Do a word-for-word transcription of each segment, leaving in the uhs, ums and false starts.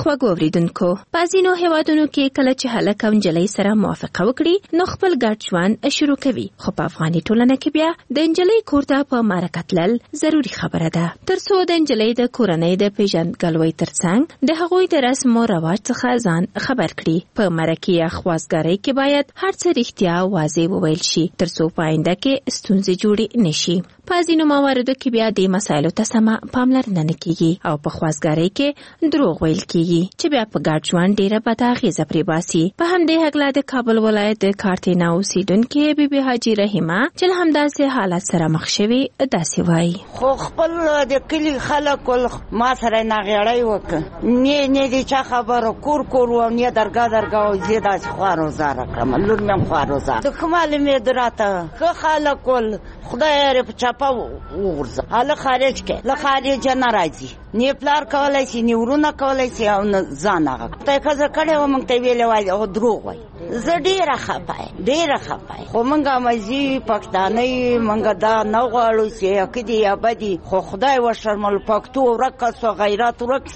خوږو اوریدونکو، په ځینو هیوادونو کې کله چې هلک او نجلۍ سره موافقه وکړي نو خپل ګډ ژوند شروع کوي، خو په افغاني ټولنه کې بیا د نجلۍ کور ته په مرکه تلل ضروري خبره ده، ترڅو د نجلۍ د کورنۍ د پیژندګلوۍ ترڅنګ د هغوی د رسم او رواج څخه ځان خبر کړي. په مرکه یا خواستګارۍ کې باید هر څه رښتیا واضح وویل شي ترڅو په آینده کې ستونزې جوړې نشي. په ځینو مواردو کې بیا د مسایلو ته سمه پاملرنه نه کیږي او په خواستګارۍ کې دروغ ویل کیږي چې بیا په ګډ ژوند ډیره بده اغیزه پرې باسي. په همدې هکله د کابل ولایت د کارتینا اوسیدونکې بیبي حاجي رحیمه چې له همداسې حالت سره مخ شوي داسې وایي: خو خپل د کلي خلک ما سره ناغېړی وکړه، نه نه د چا خبره کور کور و نه درګاه درګاه او زه داسې خوارو زاره کړم، لور مې هم خوارو زاره دښمال مې دراته ښه خلک ول خدای یې په چاپه وغورځه هله خارج کې له خارجه نه راځي، نه پلار کولی شي نه ورونه کولی شي او نه ځان هغه ته ښځه کړې وه موږ ته ویلې وایي او دروغ وایي. زه ډېره خفه یم ډېره خفه یم، خو موږ مزي پښتانه یو موږ دا نه غواړو چې یا کدي یا بدي، خو خدای وشرمل پښتو ورک سو غیرت ورک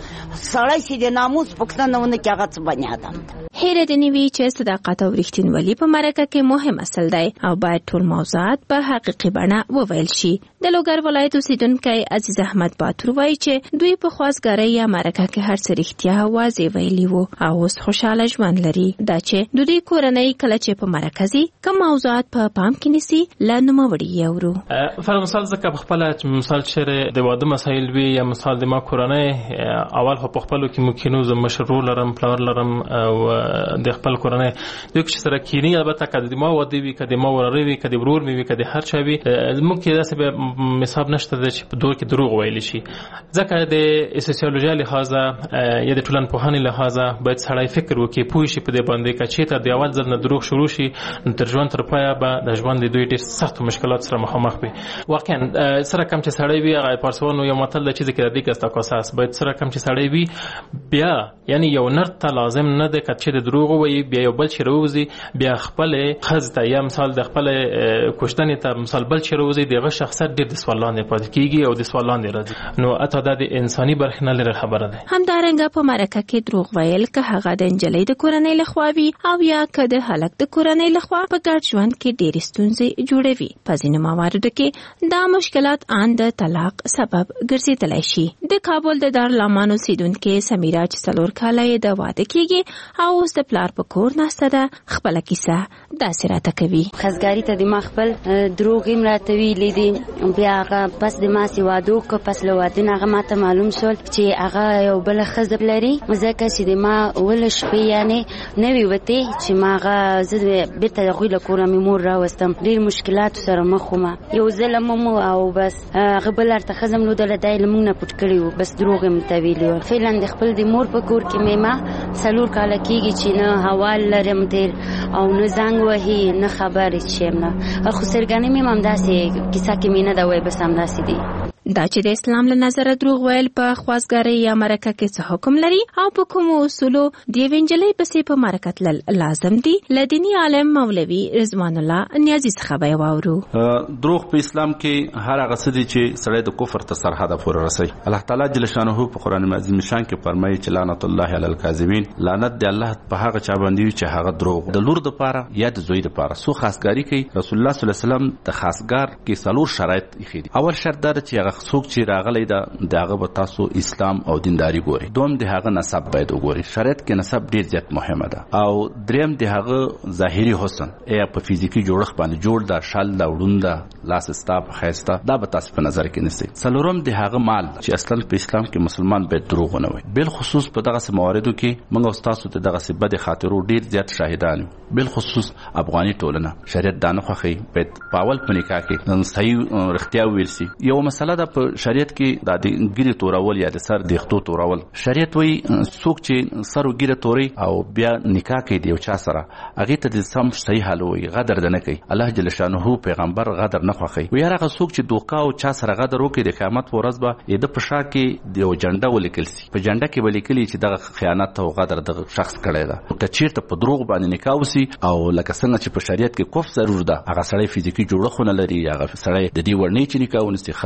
سړی چې د ناموس پښتنه ونه کې هغه څه بني آدم ده. هیره د نیوي چې صداقت او رښتینولي په مرکه کې مهم اصل دی او باید ټول موضوعات په حقیقي بڼه وویل شي. د لوګر ولایت اوسیدونکی عزیز احمد باتور وایي چې دوی په خواستګارۍ یا مرکه کې هر څه رښتیا واضح ویلي وو او اوس خوشاله ژوند لري. دا چې د دوی کورنۍ کله چې په مرکه ځي کوم موضوعات په پام کې نیسي له نوموړي یې اورو. فر مثال ځکه په خپله مثال چېرې د واده مسایل وي یا مثال د ما کورنۍ اول خو په خپلو کې موږ کینو، زه مشر ورور لرم پلار لرم او د خپل کورنۍ دوی چې سره کینی، البته که د ما واده وي که د ما وراره وي که د ورور مې وي که د هر چا وي موږ کې داسې به حساب نشته دی چې په دور کې دروغ ویلی شي. ځکه د سوسیولوژي لحاظه یا د ټولنپوهنې لحاظه باید سړی فکر وکړي پوه شي په دې باندې که چېرته د اول ځل نه دروغ شروع شي نو تر ژوند تر پایه به د ژوند د دوی ډېر سختو مشکلات سره مخامخ وي. واقعا سره کم چې سړی وي هغه پارسوانو یو متل د چیزی که د دې کستا کاساس باید سره کم چې سړی وي بیا یعنی یو نر ته لازم نه ده که چې د دروغ وایي بیا یو بل چې راوځي بیا خپل ښځې ته یا مثال د خپل کوشتنې ته مثال بل چې راوځي د هغه شخصیت ډېر د سوال لاندې پاتې کېږي او د سوال لاندې راځي، نو اته دا د انساني برخې نه لرې خبره ده. همدارنګه په مرکه کې دروغ ویل که هغه د نجلۍ د کورنۍ لخوا وي او یا که د هلک د کورنۍ لخوا په ګډ ژوند کې ډېرې ستونزې جوړوي. په ځینو مواردو کې دا مشکلات ان د طلاق سبب ګرځېدلی شي. د کابل د دارالامان اوسیدونکې سمیرا چې څلور کاله یې د واده کېږي او اوس د پلار په کور ناسته ده خپله کیسه داسې راته کوي. خزګاري ته د ما خپل دروغ یې راته ویلي دي، بیا هغه پس د ما سې واده وکړه، پس له واده نه هغه ما ته معلوم شول چې هغه یو بله ښځه لري، ځکه چې د ما اوله شپې یعنې نه وې وتې چې ما هغه زه بېرته د هغوی له کوره مې مور راوستم، ډېر مشکلاتو سره مخ وم، یو ظلم هم او بس هغه بل هلته ښځه م لودله دا یې له موږ نه پټ کړي وو، بس دروغ یې م ته ویلي وو. فعلا د خپل د مور په کور کې مې ما څلور کاله کېږي چې نه حوال لرم تېر او نه زنګ وهي نه خبرې چې یم نه، خو سرګنې مې هم همداسې کیسه کې مې نه ده وایي بس همداسې دي. دا چې د اسلام له نظره دروغ ویل په خواستګارۍ یا مرکه کې څه حکم لري او په کومو اصولو د یوې نجلۍ پسې په مرکه تلل لازم دي، له دیني عالم مولوي رضوان الله نیازي څخه به یې واورو. دروغ په اسلام کې هر هغه څه دي چې سړی د کفر تر سرحده پورې رسوي. الله تعالی جل شانه په قرآن عظیم شان کې فرمایي چې لعنت الله علی الکاذبین، لعنت دی الله په هغه چا باندې چې هغه دروغ د لور دپاره یا د زوی دپاره سو خاصګاري کوي. رسول الله صلی الله علیه وسلم د خاصګار کې څلور شرایط ایښي دي. اول شرط دا چې هغه څوک چې راغلی ده د هغه به تاسو اسلام او دینداري ګورئ. دوم د هغه نسب باید وګورئ، شریعت کې نسب ډېر زیات مهمه ده. او دریم د هغه ظاهري حسن یا په فزیکي جوړښت باندې جوړ ده، شل ده، وړوند ده، لاس ستا په ښایسته، دا به تاسو په نظر کې نیسئ. څلورم د هغه مال چې اصلا په اسلام کې مسلمان باید دروغ ونه وایي. بالخصوص په دغسې مواردو کې موږ او ستاسو د دغسې بدې خاطرو ډېر زیات شاهدان یو، بالخصوص افغاني ټولنه. شریعت دا نه خوښوي باید په اول په نکاح کې صحیح رښتیا وویل سي. یو مسله ده په شریعت کې د ګیرې تورول یا د سر د خطو تورول. شریعت وایي څوک چې سر و ګیره توري او بیا نکاح کوي د یو چا سره هغې ته د سم صحیح حل ووایي، غدر ده نه کوي. الله جل شانه پیغمبر غدر نه خوښوي. وایي هر هغه څوک چې دوکه او چا سره غدر وکړي د قیامت په ورځ به د په شا کې د یو جنډه ولیکل سي، په جنډه کې به لیکلي چې دغه خیانت او غدر دغه شخص کړی ده. که چېرته په دروغ باندې نکاح وسي او لکه څنګه چې په شریعت کې کف ضرور ده، هغه سړی فزیکي جوړښت نه لري، هغه سړی د دې وړ نه چې نکاح ونیسي، ښځه کولی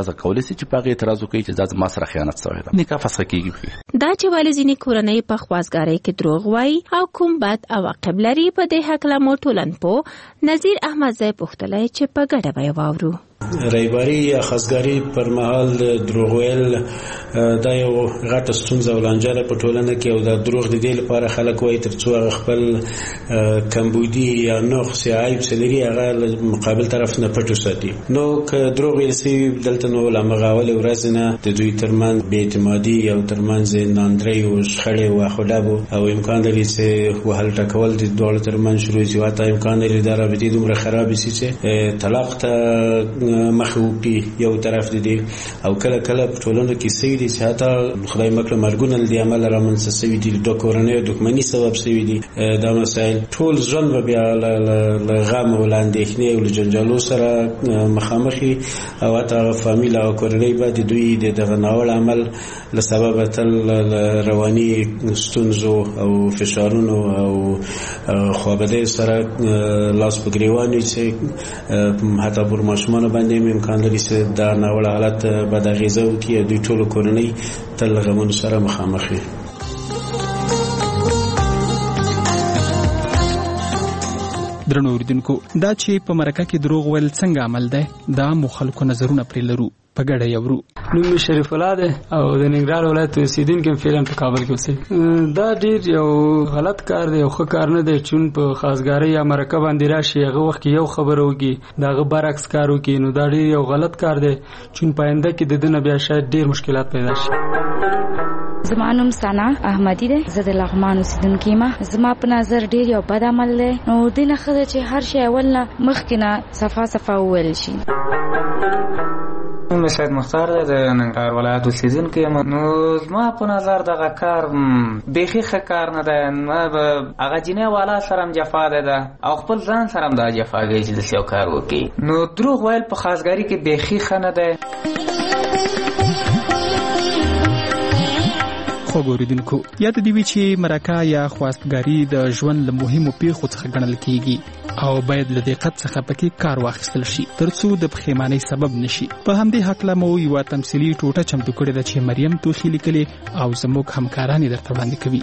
راسي چې په هغه اعتراض وکړي چې دا زما سره خیانت شوی ده، نکاح فسخ کیږي. دا چې ولې ځینې کورنۍ په خوازګارۍ کې دروغ وایي او کوم بد عواقب لري، په دې هکله مو ټولنپوه نذیر احمدزی پوښتلی چې په ګډه به یې واورو. رایباری یا خاصګاری پر مهال دروغ ویل دا یو غټه ستونزه او لانجه ده په ټولنه کې، او دا دروغ د دې لپاره خلک وایي ترڅو هغه خپل کمبودي یا نقص یا عیب څه لري هغه مقابل طرف نه پټ وساتي. نو که دروغ ویل سوي دلته نو له همغه اولې ورځې نه د دوی ترمنځ بې اعتمادي او ترمنځ ناندرۍ او شخړې او اخلاف او امکان لري چې وهل ټکول د دواړو ترمنځ شروع شي، حتی امکان لري دا رابطې دومره خرابې شي چې طلاق ته مخوپی یو طرف دی. او کله کله په ټولنه کې سوي دي چې حتی خدای مکړه مرګونه د عمل رامنځته سوي دي، د کورنۍ او دښمنۍ سبب سوي دي. دا مسایل ټول ژوند به بیا له غم او اندېښنې او جنجالو سره مخامخي، او حتی فامیل او کورنۍ به د دوی د دغه ناوړه عمل له سببه تل رواني ستونزو او فشارونو او خوابدۍ سره لاس په ګریوان وي چې حتی پر ماشومانو باندې امکان لري چې دا ناوړه حالت بد اغېزه وکړي او دوی ټولو کورنۍ تل له غمونو سره مخامخ وي. درنو اوریدونکو، دا چې په مرکه کې دروغ ویل څنګه عمل دی، دا مو خلکو نظرونه پرې لرو، په ګډه یې اورو. نوم شریف الله دی او د ننګرهار ولایت اوسیدونکی فعلا په کابل کې اوسېږم. دا ډېر یو غلط کار دی، یو ښه کار نه دی چې په خاصګارۍ یا مرکه باندې راشي هغه وخت کې یو خبره وکړي د هغه برعکس کار وکړي، نو دا ډېر یو غلط کار دی چې په آینده کې د ده نه بیا شاید ډېر مشکلات پیدا شي. زما نوم سنا احمدی دی، زه د لغمان اوسیدونکی یم. زما په نظر ډېر یو بد عمل دی، نو دې نه ښه ده چې هر شی اول نه مخکې نه صفا صفا وویل شي. نوم سید مختار دی، د ننګرهار ولایت اوسیدونکی یم. نو زما په نظر دغه کار بیخي ښه کار نه دی، هغه جنۍ والا سره هم جفا ده او خپل ځان سره هم دا جفا کوي چې داسې یو کار وکړي. نو دروغ ویل په خاصګاري کې بیخي ښه نه دی. خو ګوریدونکو، یاد دې وي چې مرکه یا خواستګاري د ژوند له مهمو پیښو څخه ګڼل کیږي او باید له دقت څخه پکې کار واخیستل شي ترڅو د پښیمانۍ سبب نشي. په همدې هکله مو یوه تمثیلي ټوټه چمتو کړې ده چې مریم توخي لیکلې او زموږ همکاران یې درته وړاندې کوي.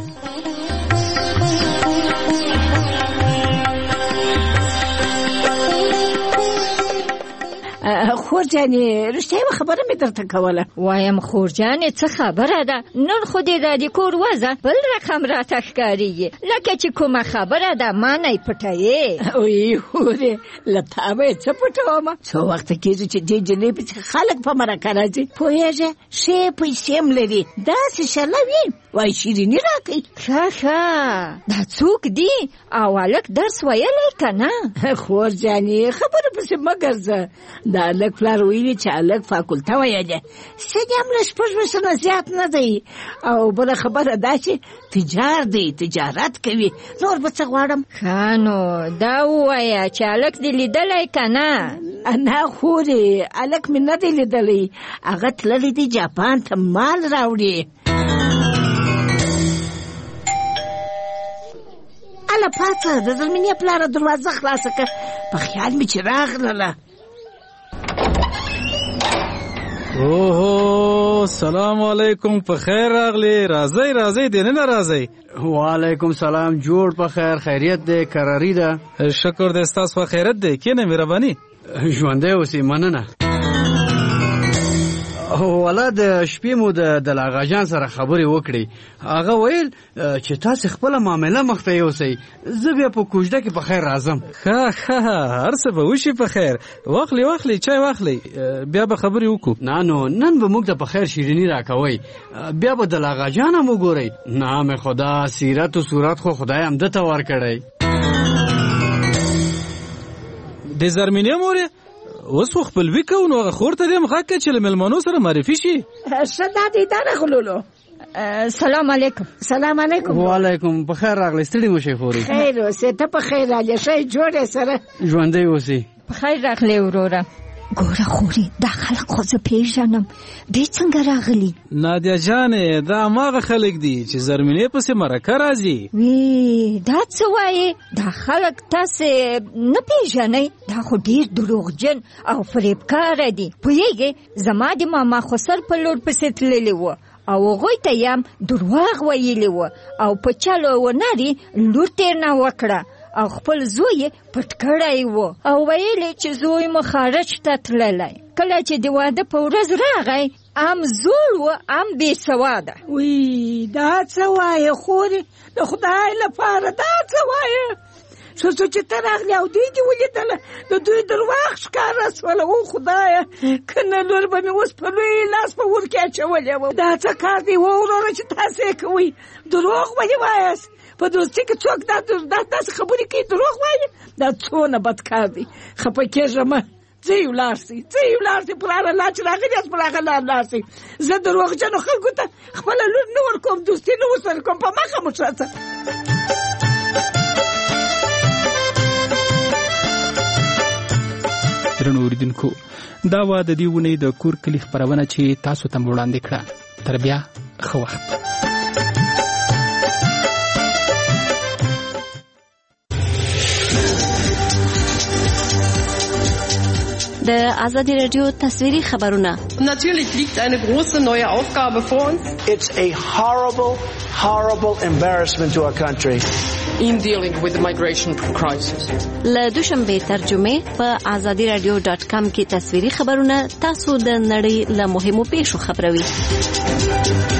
خور جانې رښتیا یوه خبره مې درته کوله. وایم خور جانې څه خبره ده؟ نن خو دې د دې کور وضع بل رقم راته ښکارېږي، لکه چې کومه خبره ده ما نه یې پټوې. اوی خورې له تا به یې څه پټومه؟ څو وخته کېږي چې دې جنۍ پسې خلک په مرکه راځي، پوهېږې ښې پیسې هم لري، داسې شله وي وایي شیریني راکوي. ښه ښه دا څوک دي او هلک درس ویلی که نه؟ خور جانې خبره پسې مه ګرځه، دا هلک پلار ویلي چې هلک فاکولته ویلی، سن یې هم له شپږ ویشتو نه زیات نه دی، او بله خبره دا چې تجار دی، تجارت کوي، نور به څه غواړم. ښه نو دا ووایه چې هلک دې لیدلی که نه؟ نه خورې هلک مې نه دی لیدلی، هغه تللی دی جاپان ته مال راوړي. اله پاڅه د زلمینې پلاره دروازه خلاصه که، په خیال مې چې راغلله. اوهو سلام علیکم، په خیر راغلی، راځئ راځئ دننه راځئ. وعلیکم سلام، جوړ په خیر، خیریت دی، کراري ده؟ شکر دی ستاسو په خیریت دی، کینه مهرباني. ژوندی اوسئ، مننه. والا د شپې مو د لاغا جان سره خبرې وکړې، هغه ویل چې تاسو خپل معامله مخته یوسئ، زه بیا په کوژده کې په خیر راځم. ښه ښه هر څه به وشي په خیر، واخلې واخلې چای واخلې، بیا به خبرې وکړو. نه نو نن به موږ ته په خیر شیریني راکوئ، بیا به د لاغا جان هم وګورئ. نام خدا، سیرت و صورت خو خدای همده ته ورکړی. د زرمینې مورې اوس خو خپلوي کوو، نو هغه خور ته دې هم غږ کړه چې له مېلمنو سره معرفي شي. ښه دا دی دا راغللو. سلام علیکم. سلام علیکم. وعلیکم، په خیر راغلی، ستړي مو شئ خورې؟ خیر اوسې، ته په خیر راغلې، ښه جوړې سره ژوندی اوسئ. په خیر راغلی وروره. ګوره خورې دا خلک خو زه پیژنم دوی څنګه راغلي نادیا جانې دا هماغه خلک دي چې زرمینې پسې مرکه راځي وی دا څه وایې دا خلک تاسې نه پیژنئ دا خو ډېر دروغجن او فریبکاره دي پوهېږې زما د ماما خسر په لور پسې تللی و او هغوی ته یې هم درواغ ویلي و او په چلو وناري لور تېرنه وکړه او خپل زوی پټ کړی و او ویلې چې زوی مو خارج ته تللی کله چې د واده په ورځ راغی ام زوړ و ام بې سواده وی دا څه وایې خورې د خدای لپاره دا څه وایې ښځو چې ته راغلې او دوی دې ولیدله د دوی درواغ ښکاره سوله او خدایه که نه لور به مې اوس په لوی لاس په ور کې اچولی وم دا څه کار دی و وروره چې تاسې یې کوئ دروغ ولې وایاست په دوستي کې څوک دا داسې خبرې کوي دروغ وایي دا څونه بد کار دی خفه کېږه مه ځئ ولاړ سئ ځئ ولاړ سئ پر هغه لار چې راغلي یاست پر هغه لار لاړ سئ زه دروغجنو خلکو ته خپله لور نه ورکوم دوستي نه ورسره کوم په مخه مو ښه څه درنو اوریدونکو دا وه د دې اونۍ د کور کلي خپرونه چې تاسو ته مو وړاندې کړه تر بیا ښه وخت د آزادی رادیو تصویری خبرونه. Natürlich liegt eine große neue Aufgabe vor uns. It's a horrible, horrible embarrassment to our country. In dealing with the migration crisis. له دوشنبه ترجمه په آزادی رادیو ډاټ کام کې تصویری خبرونه تاسو د نړۍ له مهمو پیښو خبروي.